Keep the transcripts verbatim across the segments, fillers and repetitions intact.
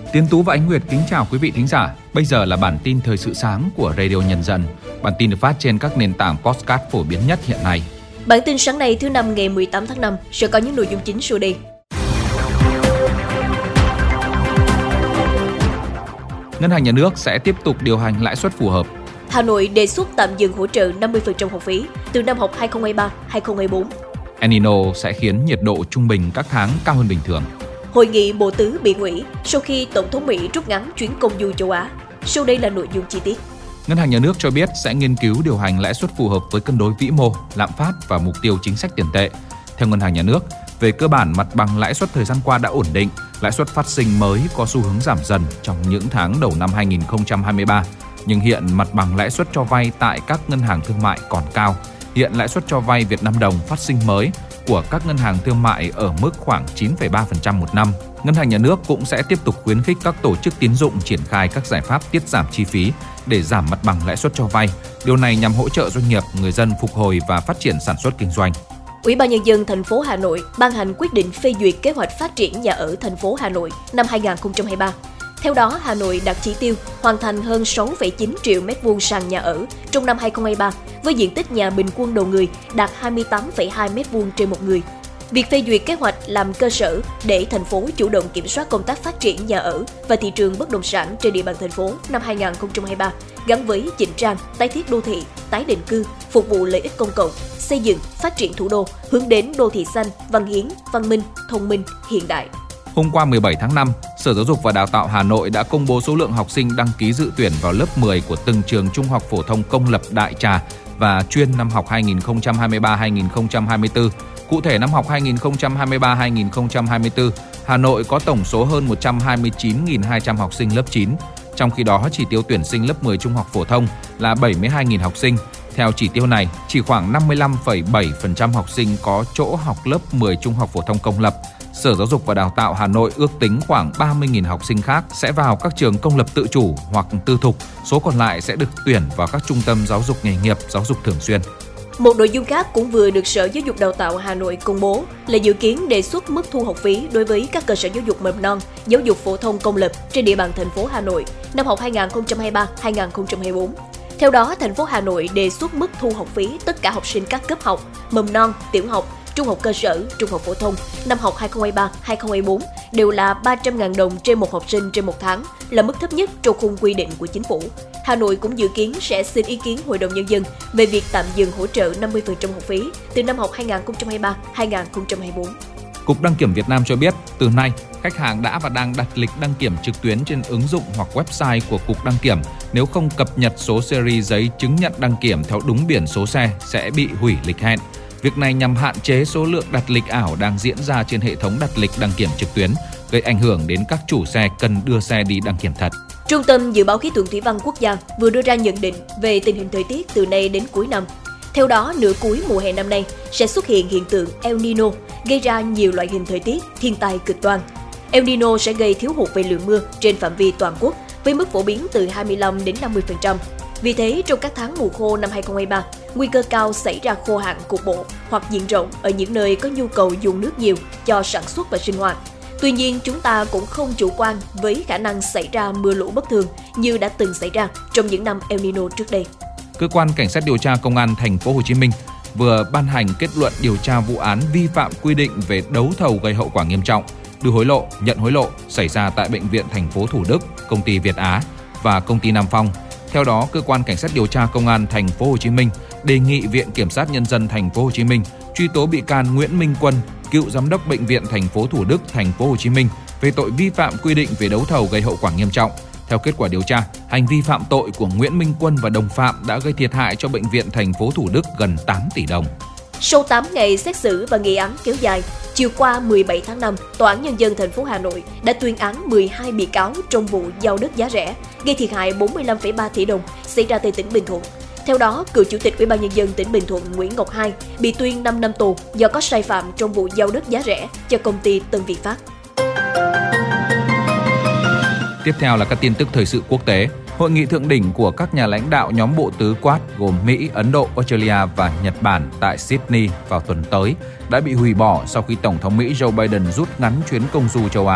Tiến Tú và Ánh Nguyệt kính chào quý vị thính giả. Bây giờ là bản tin thời sự sáng của Radio Nhân dân. Bản tin được phát trên các nền tảng podcast phổ biến nhất hiện nay. Bản tin sáng nay thứ năm ngày mười tám tháng năm sẽ có những nội dung chính sau đây. Ngân hàng Nhà nước sẽ tiếp tục điều hành lãi suất phù hợp. Hà Nội đề xuất tạm dừng hỗ trợ năm mươi phần trăm học phí từ năm học hai không hai ba hai không hai bốn. El Nino sẽ khiến nhiệt độ trung bình các tháng cao hơn bình thường. Hội nghị bộ tứ bị hủy sau khi Tổng thống Mỹ rút ngắn chuyến công du châu Á. Sau đây là nội dung chi tiết. Ngân hàng Nhà nước cho biết sẽ nghiên cứu điều hành lãi suất phù hợp với cân đối vĩ mô, lạm phát và mục tiêu chính sách tiền tệ. Theo Ngân hàng Nhà nước, về cơ bản mặt bằng lãi suất thời gian qua đã ổn định, lãi suất phát sinh mới có xu hướng giảm dần trong những tháng đầu năm hai không hai ba. Nhưng hiện mặt bằng lãi suất cho vay tại các ngân hàng thương mại còn cao. Hiện lãi suất cho vay Việt Nam đồng phát sinh mới của các ngân hàng thương mại ở mức khoảng chín phẩy ba phần trăm một năm. Ngân hàng Nhà nước cũng sẽ tiếp tục khuyến khích các tổ chức tín dụng triển khai các giải pháp tiết giảm chi phí để giảm mặt bằng lãi suất cho vay. Điều này nhằm hỗ trợ doanh nghiệp, người dân phục hồi và phát triển sản xuất kinh doanh. Ủy ban Nhân dân thành phố Hà Nội ban hành quyết định phê duyệt kế hoạch phát triển nhà ở thành phố Hà Nội năm hai không hai ba. Theo đó, Hà Nội đặt chỉ tiêu hoàn thành hơn sáu phẩy chín triệu mét vuông sàn nhà ở trong năm hai không hai ba, với diện tích nhà bình quân đầu người đạt hai mươi tám phẩy hai mét vuông trên một người. Việc phê duyệt kế hoạch làm cơ sở để thành phố chủ động kiểm soát công tác phát triển nhà ở và thị trường bất động sản trên địa bàn thành phố năm hai không hai ba, gắn với chỉnh trang, tái thiết đô thị, tái định cư, phục vụ lợi ích công cộng, xây dựng, phát triển thủ đô, hướng đến đô thị xanh, văn hiến, văn minh, thông minh, hiện đại. Hôm qua mười bảy tháng năm, Sở Giáo dục và Đào tạo Hà Nội đã công bố số lượng học sinh đăng ký dự tuyển vào lớp mười của từng trường trung học phổ thông công lập Đại Trà và chuyên năm học hai không hai ba hai không hai tư. Cụ thể năm học hai không hai ba hai không hai tư, Hà Nội có tổng số hơn một trăm hai mươi chín nghìn hai trăm học sinh lớp chín. Trong khi đó, chỉ tiêu tuyển sinh lớp mười trung học phổ thông là bảy mươi hai nghìn học sinh. Theo chỉ tiêu này, chỉ khoảng năm mươi lăm phẩy bảy phần trăm học sinh có chỗ học lớp mười trung học phổ thông công lập. Sở Giáo dục và Đào tạo Hà Nội ước tính khoảng ba mươi nghìn học sinh khác sẽ vào các trường công lập tự chủ hoặc tư thục, số còn lại sẽ được tuyển vào các trung tâm giáo dục nghề nghiệp, giáo dục thường xuyên. Một nội dung khác cũng vừa được Sở Giáo dục Đào tạo Hà Nội công bố là dự kiến đề xuất mức thu học phí đối với các cơ sở giáo dục mầm non, giáo dục phổ thông công lập trên địa bàn thành phố Hà Nội năm học hai không hai ba hai không hai bốn. Theo đó, thành phố Hà Nội đề xuất mức thu học phí tất cả học sinh các cấp học, mầm non, tiểu học, trung học cơ sở, trung học phổ thông năm học hai không hai ba hai không hai bốn đều là ba trăm nghìn đồng trên một học sinh trên một tháng, là mức thấp nhất trong khung quy định của chính phủ. Hà Nội cũng dự kiến sẽ xin ý kiến Hội đồng Nhân dân về việc tạm dừng hỗ trợ năm mươi phần trăm học phí từ năm học hai không hai ba hai không hai bốn. Cục Đăng kiểm Việt Nam cho biết, từ nay, khách hàng đã và đang đặt lịch đăng kiểm trực tuyến trên ứng dụng hoặc website của Cục Đăng kiểm. Nếu không cập nhật số series giấy chứng nhận đăng kiểm theo đúng biển số xe sẽ bị hủy lịch hẹn. Việc này nhằm hạn chế số lượng đặt lịch ảo đang diễn ra trên hệ thống đặt lịch đăng kiểm trực tuyến, gây ảnh hưởng đến các chủ xe cần đưa xe đi đăng kiểm thật. Trung tâm Dự báo Khí tượng Thủy văn Quốc gia vừa đưa ra nhận định về tình hình thời tiết từ nay đến cuối năm. Theo đó, nửa cuối mùa hè năm nay sẽ xuất hiện hiện tượng El Nino, gây ra nhiều loại hình thời tiết, thiên tai cực đoan. El Nino sẽ gây thiếu hụt về lượng mưa trên phạm vi toàn quốc với mức phổ biến từ hai mươi lăm đến năm mươi phần trăm. Vì thế, trong các tháng mùa khô năm hai không hai ba, nguy cơ cao xảy ra khô hạn cục bộ hoặc diện rộng ở những nơi có nhu cầu dùng nước nhiều cho sản xuất và sinh hoạt. Tuy nhiên, chúng ta cũng không chủ quan với khả năng xảy ra mưa lũ bất thường như đã từng xảy ra trong những năm El Nino trước đây. Cơ quan Cảnh sát điều tra Công an thành phố Hồ Chí Minh vừa ban hành kết luận điều tra vụ án vi phạm quy định về đấu thầu gây hậu quả nghiêm trọng, đưa hối lộ, nhận hối lộ xảy ra tại Bệnh viện thành phố Thủ Đức, Công ty Việt Á và Công ty Nam Phong. Theo đó, cơ quan Cảnh sát điều tra Công an thành phố Hồ Chí Minh đề nghị Viện Kiểm sát Nhân dân thành phố Hồ Chí Minh truy tố bị can Nguyễn Minh Quân, cựu giám đốc Bệnh viện thành phố Thủ Đức, thành phố Hồ Chí Minh về tội vi phạm quy định về đấu thầu gây hậu quả nghiêm trọng. Theo kết quả điều tra, hành vi phạm tội của Nguyễn Minh Quân và đồng phạm đã gây thiệt hại cho Bệnh viện thành phố Thủ Đức gần tám tỷ đồng. Sau tám ngày xét xử và nghị án kéo dài, chiều qua mười bảy tháng năm, Tòa án Nhân dân thành phố Hà Nội đã tuyên án mười hai bị cáo trong vụ giao đất giá rẻ, gây thiệt hại bốn mươi lăm phẩy ba tỷ đồng xảy ra tại tỉnh Bình Thuận. Theo đó, cựu Chủ tịch Ủy ban Nhân dân tỉnh Bình Thuận Nguyễn Ngọc Hai bị tuyên năm năm tù do có sai phạm trong vụ giao đất giá rẻ cho công ty Tân Việt Phát. Tiếp theo là các tin tức thời sự quốc tế. Hội nghị thượng đỉnh của các nhà lãnh đạo nhóm bộ tứ Quad gồm Mỹ, Ấn Độ, Australia và Nhật Bản tại Sydney vào tuần tới đã bị hủy bỏ sau khi Tổng thống Mỹ Joe Biden rút ngắn chuyến công du châu Á.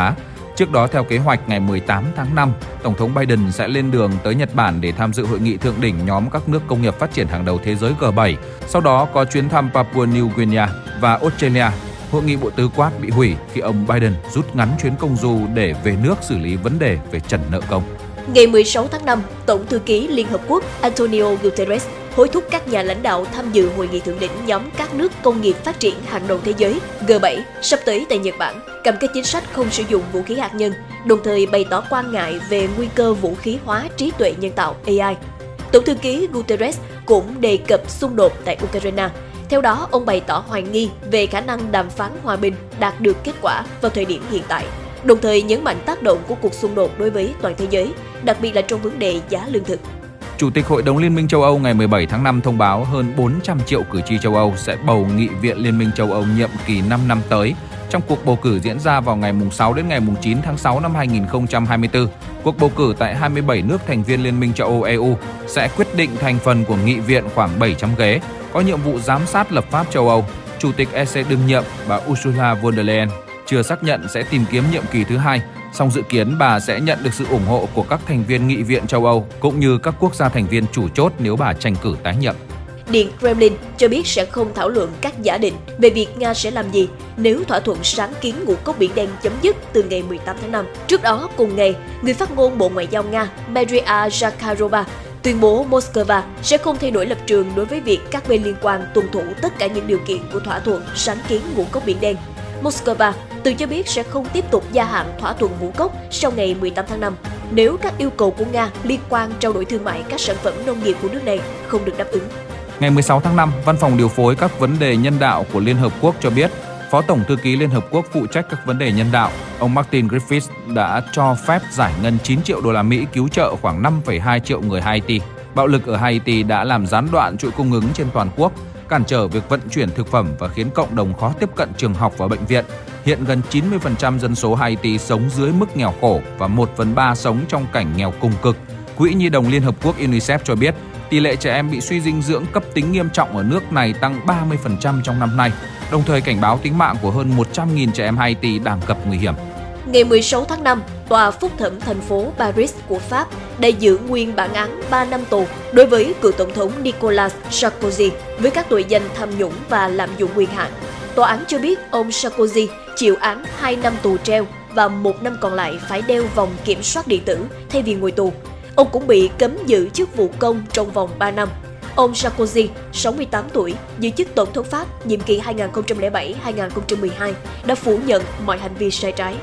Trước đó, theo kế hoạch, ngày mười tám tháng năm, Tổng thống Biden sẽ lên đường tới Nhật Bản để tham dự hội nghị thượng đỉnh nhóm các nước công nghiệp phát triển hàng đầu thế giới G bảy. Sau đó có chuyến thăm Papua New Guinea và Australia. Hội nghị bộ tứ quát bị hủy khi ông Biden rút ngắn chuyến công du để về nước xử lý vấn đề về trần nợ công. Ngày mười sáu tháng năm, Tổng thư ký Liên Hợp Quốc Antonio Guterres hối thúc các nhà lãnh đạo tham dự hội nghị thượng đỉnh nhóm các nước công nghiệp phát triển hàng đầu thế giới G bảy sắp tới tại Nhật Bản, cam kết chính sách không sử dụng vũ khí hạt nhân, đồng thời bày tỏ quan ngại về nguy cơ vũ khí hóa trí tuệ nhân tạo A I. Tổng thư ký Guterres cũng đề cập xung đột tại Ukraine. Theo đó, ông bày tỏ hoài nghi về khả năng đàm phán hòa bình đạt được kết quả vào thời điểm hiện tại, đồng thời nhấn mạnh tác động của cuộc xung đột đối với toàn thế giới, đặc biệt là trong vấn đề giá lương thực. Chủ tịch Hội đồng Liên minh châu Âu ngày mười bảy tháng năm thông báo hơn bốn trăm triệu cử tri châu Âu sẽ bầu Nghị viện Liên minh châu Âu nhiệm kỳ năm năm tới. Trong cuộc bầu cử diễn ra vào ngày sáu đến ngày chín tháng sáu năm hai nghìn không trăm hai mươi tư, cuộc bầu cử tại hai mươi bảy nước thành viên Liên minh châu Âu E U sẽ quyết định thành phần của nghị viện khoảng bảy trăm ghế, có nhiệm vụ giám sát lập pháp châu Âu. Chủ tịch E C đương nhiệm, bà Ursula von der Leyen, chưa xác nhận sẽ tìm kiếm nhiệm kỳ thứ hai, song dự kiến bà sẽ nhận được sự ủng hộ của các thành viên Nghị viện châu Âu cũng như các quốc gia thành viên chủ chốt nếu bà tranh cử tái nhiệm. Điện Kremlin cho biết sẽ không thảo luận các giả định về việc Nga sẽ làm gì nếu thỏa thuận sáng kiến ngũ cốc Biển Đen chấm dứt từ ngày mười tám tháng năm. Trước đó, cùng ngày, người phát ngôn Bộ Ngoại giao Nga Maria Zakharova tuyên bố Moscow sẽ không thay đổi lập trường đối với việc các bên liên quan tuân thủ tất cả những điều kiện của thỏa thuận sáng kiến ngũ cốc Biển Đen. Moscow từ cho biết sẽ không tiếp tục gia hạn thỏa thuận ngũ cốc sau ngày mười tám tháng năm nếu các yêu cầu của Nga liên quan trao đổi thương mại các sản phẩm nông nghiệp của nước này không được đáp ứng. Ngày mười sáu tháng năm, Văn phòng điều phối các vấn đề nhân đạo của Liên Hợp Quốc cho biết, Phó Tổng thư ký Liên Hợp Quốc phụ trách các vấn đề nhân đạo, ông Martin Griffiths đã cho phép giải ngân chín triệu đô la Mỹ cứu trợ khoảng năm phẩy hai triệu người Haiti. Bạo lực ở Haiti đã làm gián đoạn chuỗi cung ứng trên toàn quốc, cản trở việc vận chuyển thực phẩm và khiến cộng đồng khó tiếp cận trường học và bệnh viện. Hiện gần chín mươi phần trăm dân số Haiti sống dưới mức nghèo khổ và một phần ba sống trong cảnh nghèo cùng cực. Quỹ Nhi đồng Liên Hợp Quốc UNICEF cho biết, tỷ lệ trẻ em bị suy dinh dưỡng cấp tính nghiêm trọng ở nước này tăng ba mươi phần trăm trong năm nay, đồng thời cảnh báo tính mạng của hơn một trăm nghìn trẻ em Haiti đang gặp nguy hiểm. Ngày mười sáu tháng năm, Tòa Phúc thẩm thành phố Paris của Pháp đã giữ nguyên bản án ba năm tù đối với cựu Tổng thống Nicolas Sarkozy với các tội danh tham nhũng và lạm dụng quyền hạn. Tòa án cho biết ông Sarkozy chịu án hai năm tù treo và một năm còn lại phải đeo vòng kiểm soát điện tử thay vì ngồi tù. Ông cũng bị cấm giữ chức vụ công trong vòng ba năm. Ông Sarkozy, sáu mươi tám tuổi, giữ chức Tổng thống Pháp nhiệm kỳ hai nghìn không trăm lẻ bảy đến hai nghìn không trăm mười hai, đã phủ nhận mọi hành vi sai trái.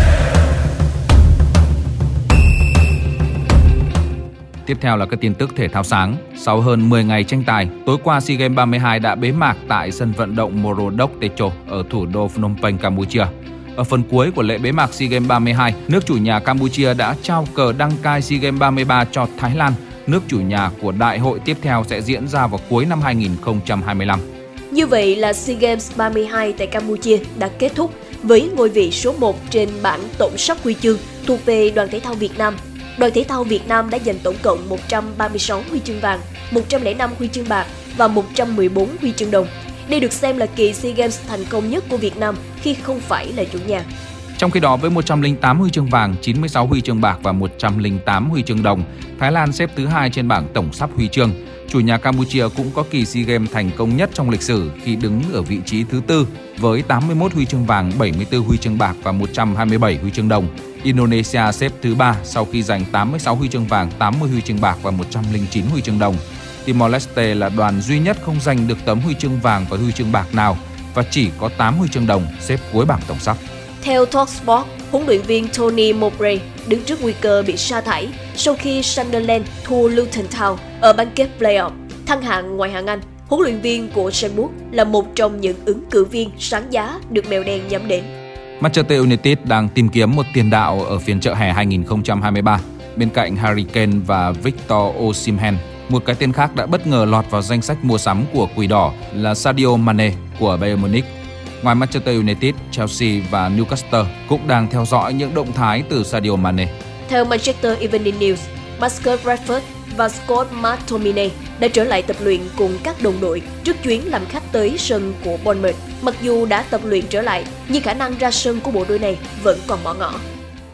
Tiếp theo là các tin tức thể thao sáng. Sau hơn mười ngày tranh tài, tối qua SEA Games ba mươi hai đã bế mạc tại sân vận động Morodok Techo ở thủ đô Phnom Penh, Campuchia. Ở phần cuối của lễ bế mạc SEA Games ba mươi hai, nước chủ nhà Campuchia đã trao cờ đăng cai SEA Games ba mươi ba cho Thái Lan, nước chủ nhà của đại hội tiếp theo sẽ diễn ra vào cuối năm hai nghìn không trăm hai mươi lăm. Như vậy là SEA Games ba mươi hai tại Campuchia đã kết thúc với ngôi vị số một trên bảng tổng sắp huy chương thuộc về đoàn thể thao Việt Nam. Đoàn thể thao Việt Nam đã giành tổng cộng một trăm ba mươi sáu huy chương vàng, một trăm lẻ năm huy chương bạc và một trăm mười bốn huy chương đồng. Đây được xem là kỳ SEA Games thành công nhất của Việt Nam khi không phải là chủ nhà. Trong khi đó, với một trăm lẻ tám huy chương vàng, chín mươi sáu huy chương bạc và một trăm lẻ tám huy chương đồng, Thái Lan xếp thứ hai trên bảng tổng sắp huy chương. Chủ nhà Campuchia cũng có kỳ SEA Games thành công nhất trong lịch sử khi đứng ở vị trí thứ tư với tám mươi mốt huy chương vàng, bảy mươi tư huy chương bạc và một trăm hai mươi bảy huy chương đồng. Indonesia xếp thứ ba sau khi giành tám mươi sáu huy chương vàng, tám mươi huy chương bạc và một trăm lẻ chín huy chương đồng. Timor-Leste là đoàn duy nhất không giành được tấm huy chương vàng và huy chương bạc nào và chỉ có tám huy chương đồng, xếp cuối bảng tổng sắp. Theo Talksport, huấn luyện viên Tony Mowbray đứng trước nguy cơ bị sa thải sau khi Sunderland thua Luton Town ở bán kết play-off. Thăng hạng ngoại hạng Anh, huấn luyện viên của Shenmue là một trong những ứng cử viên sáng giá được mèo đen nhắm đến. Manchester United đang tìm kiếm một tiền đạo ở phiên chợ hè hai nghìn không trăm hai mươi ba. Bên cạnh Harry Kane và Victor Osimhen, một cái tên khác đã bất ngờ lọt vào danh sách mua sắm của Quỷ Đỏ là Sadio Mane của Bayern Munich. Ngoài Manchester United, Chelsea và Newcastle cũng đang theo dõi những động thái từ Sadio Mane. Theo Manchester Evening News, Marcus Rashford và Scott McTominay đã trở lại tập luyện cùng các đồng đội trước chuyến làm khách tới sân của Bournemouth. Mặc dù đã tập luyện trở lại, nhưng khả năng ra sân của bộ đôi này vẫn còn bỏ ngỏ.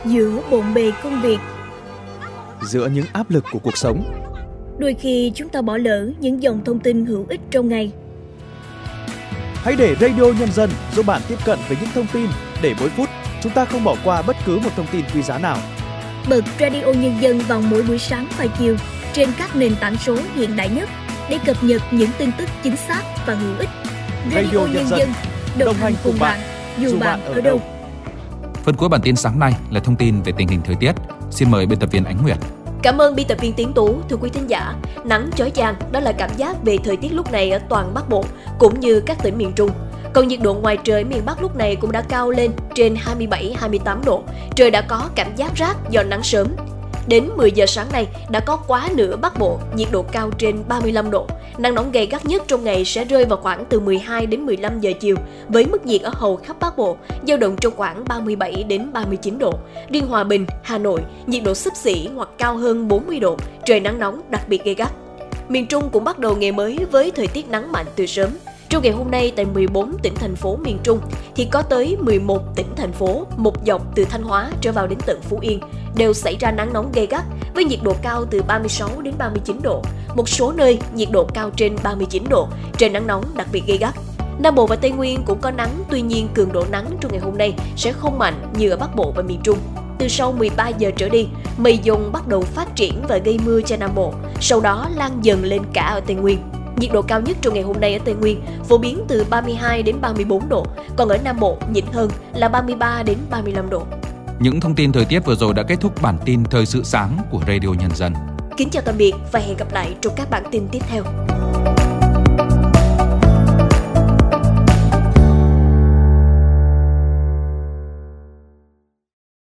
Giữa bộn bề công việc, giữa những áp lực của cuộc sống, đôi khi chúng ta bỏ lỡ những dòng thông tin hữu ích trong ngày. Hãy để Radio Nhân dân giúp bạn tiếp cận với những thông tin để mỗi phút chúng ta không bỏ qua bất cứ một thông tin quý giá nào. Bật Radio Nhân dân vào mỗi buổi sáng và chiều trên các nền tảng số hiện đại nhất để cập nhật những tin tức chính xác và hữu ích. Radio, Radio Nhân dân đồng, đồng hành cùng bạn, dù bạn ở đâu. Phần cuối bản tin sáng nay là thông tin về tình hình thời tiết. Xin mời biên tập viên Ánh Nguyệt. Cảm ơn biên tập viên Tiến Tú. Thưa quý thính giả, nắng chói chang đó là cảm giác về thời tiết lúc này ở toàn Bắc Bộ cũng như các tỉnh miền Trung. Còn nhiệt độ ngoài trời miền Bắc lúc này cũng đã cao lên trên hai mươi bảy hai mươi tám độ. Trời đã có cảm giác rát do nắng sớm. Đến mười giờ sáng nay đã có quá nửa Bắc Bộ nhiệt độ cao trên ba mươi lăm độ. Nắng nóng gay gắt nhất trong ngày sẽ rơi vào khoảng từ mười hai đến mười lăm giờ chiều, với mức nhiệt ở hầu khắp Bắc Bộ dao động trong khoảng ba mươi bảy đến ba mươi chín độ. Riêng Hòa Bình, Hà Nội nhiệt độ xấp xỉ hoặc cao hơn bốn mươi độ, trời nắng nóng đặc biệt gay gắt. Miền Trung cũng bắt đầu ngày mới với thời tiết nắng mạnh từ sớm. Trong ngày hôm nay tại mười bốn tỉnh thành phố miền Trung thì có tới mười một tỉnh thành phố một dọc từ Thanh Hóa trở vào đến tận Phú Yên đều xảy ra nắng nóng gay gắt với nhiệt độ cao từ ba mươi sáu đến ba mươi chín độ. Một số nơi nhiệt độ cao trên ba mươi chín độ, trời nắng nóng đặc biệt gay gắt. Nam Bộ và Tây Nguyên cũng có nắng, tuy nhiên cường độ nắng trong ngày hôm nay sẽ không mạnh như ở Bắc Bộ và miền Trung. Từ sau mười ba giờ trở đi, mây dông bắt đầu phát triển và gây mưa cho Nam Bộ, sau đó lan dần lên cả ở Tây Nguyên. Nhiệt độ cao nhất trong ngày hôm nay ở Tây Nguyên phổ biến từ ba mươi hai đến ba mươi bốn độ, còn ở Nam Bộ nhỉnh hơn là ba mươi ba đến ba mươi lăm độ. Những thông tin thời tiết vừa rồi đã kết thúc bản tin Thời sự sáng của Radio Nhân dân. Kính chào tạm biệt và hẹn gặp lại trong các bản tin tiếp theo.